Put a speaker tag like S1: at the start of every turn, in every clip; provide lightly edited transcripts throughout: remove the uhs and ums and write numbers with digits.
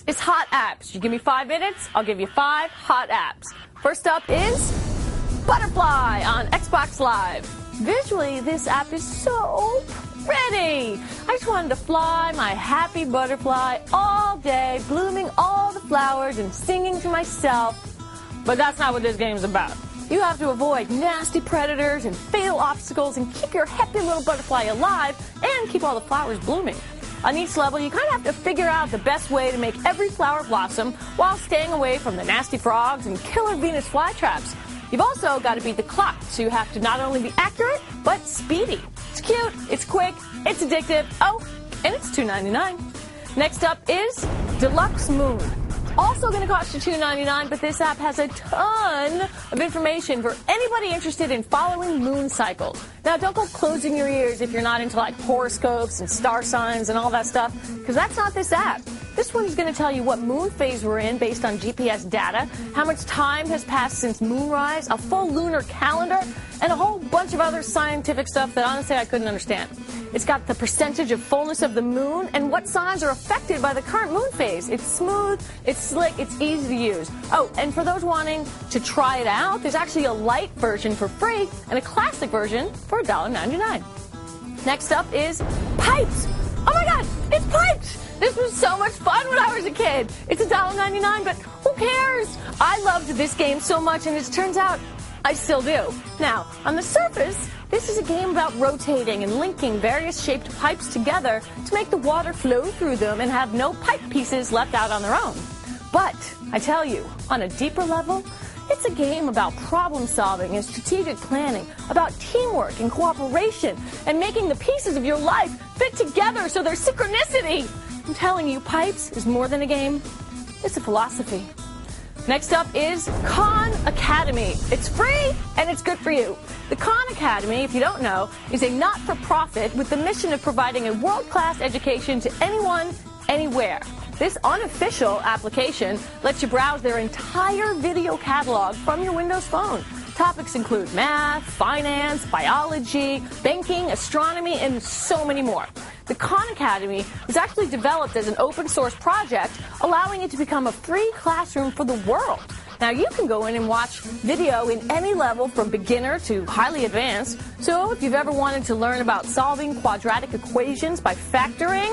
S1: is hot apps. You give me 5 minutes, I'll give you 5 hot apps. First up is Butterfly on Xbox Live. Visually, this app is so pretty. I just wanted to fly my happy butterfly all day, blooming all the flowers and singing to myself. But that's not what this game's about. You have to avoid nasty predators and fatal obstacles and keep your happy little butterfly alive and keep all the flowers blooming. On each level, you kind of have to figure out the best way to make every flower blossom while staying away from the nasty frogs and killer Venus flytraps. You've also got to beat the clock, so you have to not only be accurate, but speedy. It's cute, it's quick, it's addictive, oh, and it's $2.99. Next up is Deluxe Moon. Also going to cost you $2.99, but this app has a ton of information for anybody interested in following moon cycles. Now, don't go closing your ears if you're not into like horoscopes and star signs and all that stuff, because that's not this app. This one is going to tell you what moon phase we're in based on GPS data, how much time has passed since moonrise, a full lunar calendar, and a whole bunch of other scientific stuff that honestly I couldn't understand. It's got the percentage of fullness of the moon and what signs are affected by the current moon phase. It's smooth, it's slick, it's easy to use. Oh, and for those wanting to try it out, there's actually a light version for free and a classic version for $1.99. Next up is Pipes. Oh my God, it's Pipes! This was so much fun when I was a kid. It's $1.99, but who cares? I loved this game so much, and it turns out I still do. Now, on the surface, this is a game about rotating and linking various shaped pipes together to make the water flow through them and have no pipe pieces left out on their own. But, I tell you, on a deeper level, it's a game about problem solving and strategic planning, about teamwork and cooperation, and making the pieces of your life fit together so there's synchronicity. I'm telling you, Pipes is more than a game. It's a philosophy. Next up is Khan Academy. It's free and it's good for you. The Khan Academy, if you don't know, is a not-for-profit with the mission of providing a world-class education to anyone, anywhere. This unofficial application lets you browse their entire video catalog from your Windows phone. Topics include math, finance, biology, banking, astronomy, and so many more. The Khan Academy was actually developed as an open source project, allowing it to become a free classroom for the world. Now, you can go in and watch video in any level from beginner to highly advanced. So if you've ever wanted to learn about solving quadratic equations by factoring,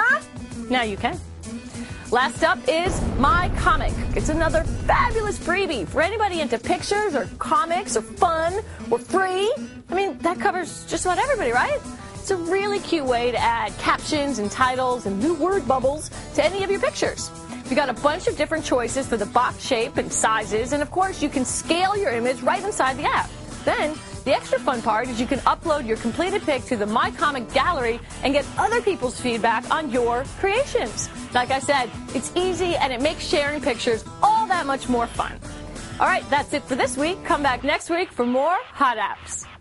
S1: now you can. Last up is My Comic. It's another fabulous freebie for anybody into pictures or comics or fun or free. I mean, that covers just about everybody, right? It's a really cute way to add captions and titles and new word bubbles to any of your pictures. You've got a bunch of different choices for the box shape and sizes, and of course you can scale your image right inside the app. Then, the extra fun part is you can upload your completed pic to the My Comic gallery and get other people's feedback on your creations. Like I said, it's easy and it makes sharing pictures all that much more fun. All right, that's it for this week. Come back next week for more Hot Apps.